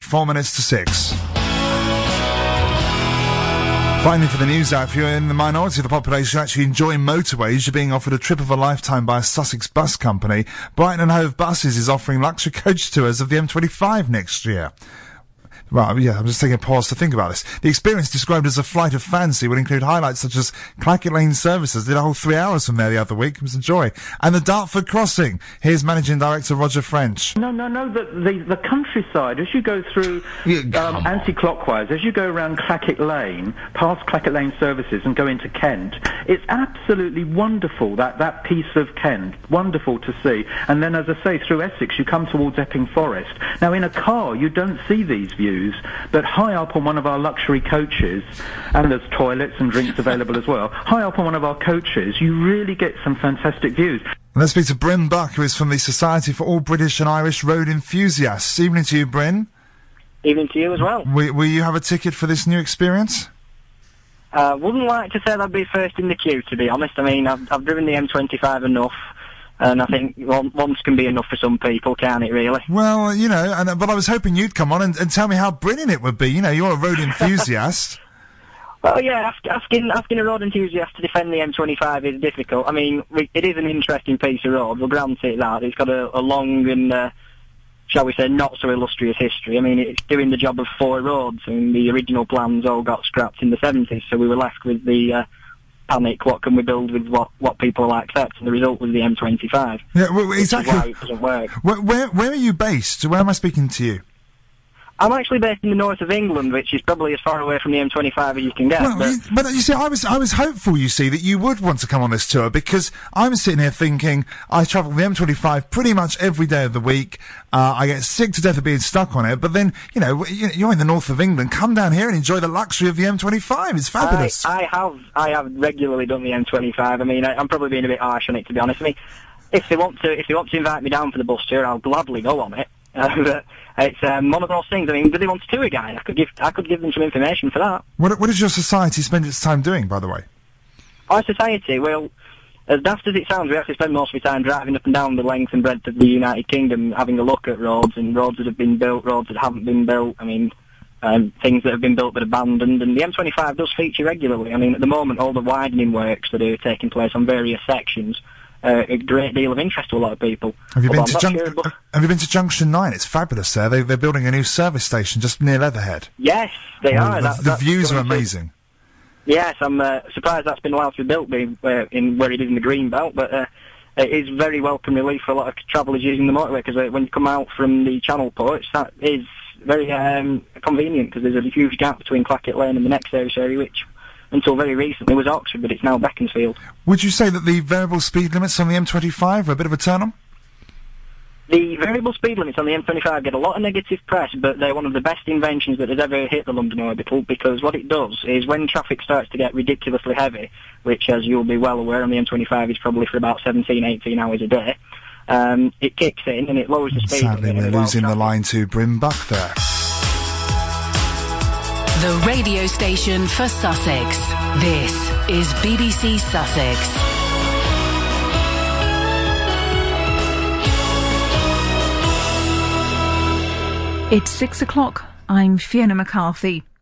4 minutes to 6. Finally, for the news hour, if you're in the minority of the population actually enjoying motorways, you're being offered a trip of a lifetime by a Sussex bus company. Brighton and Hove Buses is offering luxury coach tours of the M25 next year. Right, yeah, I'm just taking a pause to think about this. The experience, described as a flight of fancy, would include highlights such as Clackett Lane services. Did a whole 3 hours from there the other week. It was a joy. And the Dartford Crossing. Here's Managing Director Roger French. No, the countryside, as you go through anti-clockwise, as you go around Clackett Lane, past Clackett Lane services and go into Kent, it's absolutely wonderful, that piece of Kent. Wonderful to see. And then, as I say, through Essex, you come towards Epping Forest. Now, in a car, you don't see these views. But high up on one of our luxury coaches, and there's toilets and drinks available as well, high up on one of our coaches, you really get some fantastic views. Let's speak to Bryn Buck, who is from the Society for All British and Irish Road Enthusiasts. Evening to you, Bryn. Evening to you as well. Will you have a ticket for this new experience? Wouldn't like to say I'd be first in the queue, to be honest. I mean, I've driven the M25 enough. And I think once can be enough for some people, can't it, really? Well, you know, but I was hoping you'd come on and tell me how brilliant it would be. You know, you're a road enthusiast. Well, yeah, asking a road enthusiast to defend the M25 is difficult. I mean, it is an interesting piece of road, we'll grant it that. It's got a long and, shall we say, not so illustrious history. I mean, it's doing the job of 4 roads, and the original plans all got scrapped in the 70s, so we were left with the panic, what can we build with what people will accept, and the result was the M25. Yeah, well, exactly. Which is why it doesn't work. Where are you based? Where am I speaking to you? I'm actually based in the north of England, which is probably as far away from the M25 as you can get. Well, but you see, I was hopeful, you see, that you would want to come on this tour, because I'm sitting here thinking, I travel the M25 pretty much every day of the week. I get sick to death of being stuck on it, but then, you know, you're in the north of England. Come down here and enjoy the luxury of the M25. It's fabulous. I have regularly done the M25. I mean, I'm probably being a bit harsh on it, to be honest. I mean, if they want to invite me down for the bus tour, I'll gladly go on it. But it's one of those things. I mean, do they want a tour guide? I could give them some information for that. What does your society spend its time doing, by the way? Our society, well, as daft as it sounds, we actually spend most of our time driving up and down the length and breadth of the United Kingdom, having a look at roads, and roads that have been built, roads that haven't been built. I mean, things that have been built but abandoned, and the M25 does feature regularly. I mean, at the moment, all the widening works that are taking place on various sections a great deal of interest to a lot of people. Have you been to Junction 9? It's fabulous there. They're building a new service station just near Leatherhead. Yes, they are. The views are amazing. Yes, I'm surprised that's been allowed to be built where it is in the green belt, but it is very welcome relief for a lot of travellers using the motorway, because when you come out from the Channel ports, that is very convenient, because there's a huge gap between Clackett Lane and the next service area, which until very recently was Oxford, but it's now Beaconsfield. Would you say that the variable speed limits on the M25 are a bit of a turn-on? The variable speed limits on the M25 get a lot of negative press, but they're one of the best inventions that has ever hit the London Orbital, because what it does is when traffic starts to get ridiculously heavy, which, as you'll be well aware, on the M25 is probably for about 17, 18 hours a day, it kicks in and it lowers the speed. Sadly, we're losing the line to Bryn Buck there. The radio station for Sussex. This is BBC Sussex. It's 6 o'clock. I'm Fiona McCarthy.